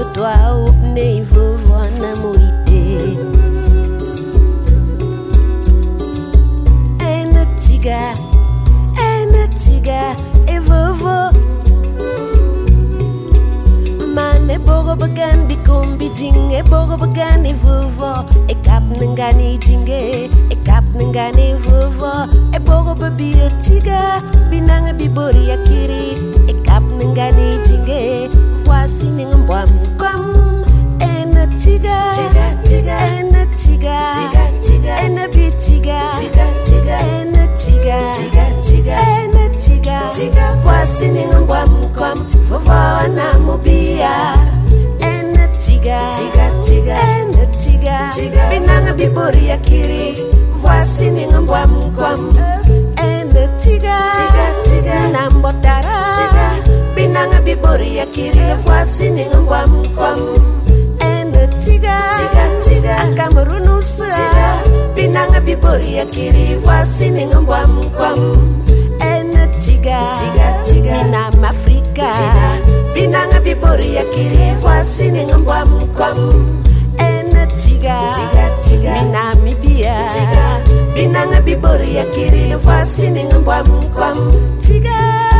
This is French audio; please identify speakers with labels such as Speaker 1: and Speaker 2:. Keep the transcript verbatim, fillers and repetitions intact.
Speaker 1: toi ou ne vovo na morite. Ena tiga, ena tiga e vovo. Man e bogo bagan bi kombi jing e bogo bagan e vovo. E kap nangani jinge, e kap nangani vovo. E bogo babi e tiga, binanga bibori akiri. E kap nangani jinge, wasi ningambwam kwam. Ena tiga, tiga tiga, ena tiga, tiga tiga, ena bi tiga, tiga tiga, ena tiga, tiga tiga, ena tiga, tiga, wasi ningambwam kwam. Vovo na mobia. Ena tiga, tiga tiga, ena tiga, tiga, binanga bibori akiri. Wasi ningambwam kwam. Ena tiga, tiga tiga, nambotara. Tiga, binanga bibori akiri. Wasi ningambwam kwam. Ena tiga, tiga tiga, akamurunusa. Tiga, binanga bibori akiri. Wasi ningambwam kwam. Ena tiga, tiga tiga, binam Afrika. Tiga, binanga bibori akiri. Wasi ningambwam kwam. Ena tiga, tiga tiga, binamibia. Tiga, binanga bibori akiri. Wasi ningambwam kwam. Tiga.